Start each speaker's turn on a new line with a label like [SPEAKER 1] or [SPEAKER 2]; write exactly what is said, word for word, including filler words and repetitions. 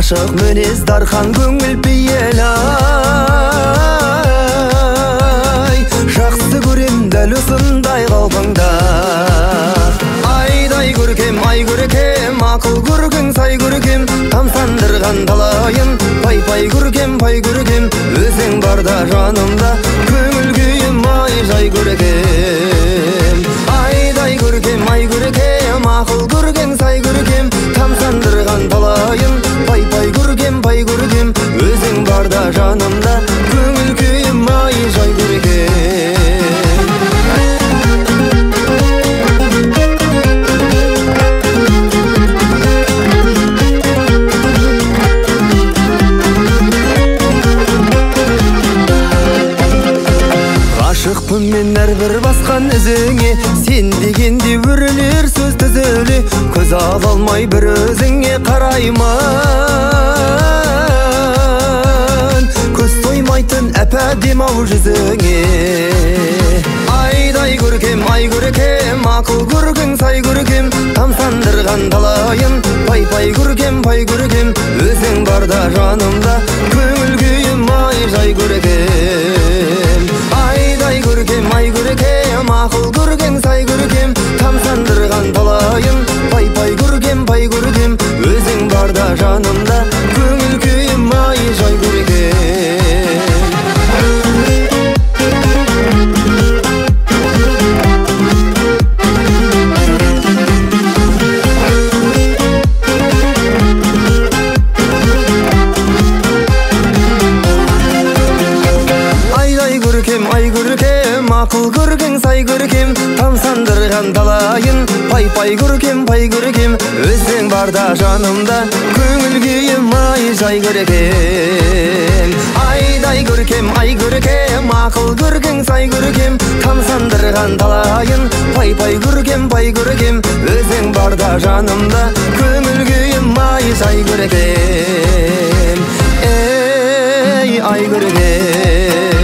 [SPEAKER 1] ашық мінез дархан көңіл пейел ай, жақсы көрем дәл осындай қалпыңда. Айдай көркем, ай көркем, ақыл көргің сай көркем, тамсандырған талайын пай-пай көркем, пай көркем, өзің барда жанымда көңіл күйім ай жай көркем. Айдай көркем, ай көркем, ақыл көрген сай көркем, тамсандырған талайын пай-пай көркем, пай көркем, өзің барда жанымда көңіл күйім ай жай көркем. Ғашықпын мен әрбір басқан ізіңе, сен дегенде өрілер сөз түзіле, көз ала алмай бір өзіңе қараймын, көз тоймайтын әп-әдемі ау жүзіңе. Айдай көркем, ай көркем, ақыл көргің сай көркем, тамсандырған талайын пай-пай көркем, пай көркем, өзің барда жанымда көңіл күйім ай жай көркем. Айдай көркем, ай көркем, ақыл көрген сай көркем, тамсандырған талайын пай-пай көркем, пай көркем, өзің барда жанымда көңіл күйім ай жай көркем. Ай көркем, ақыл көрген сай көркем, тамсандырған талайын пай-пай көркем, пай көркем, өзің барда жанымда көңіл күйім ай жай көркем. Айдай көркем, ай көркем, ақыл көрген сай көркем, тамсандырған талайын пай-пай көркем, пай көркем, өзің барда жанымда көңіл күйім ай жай көркем. Ей ай көркем.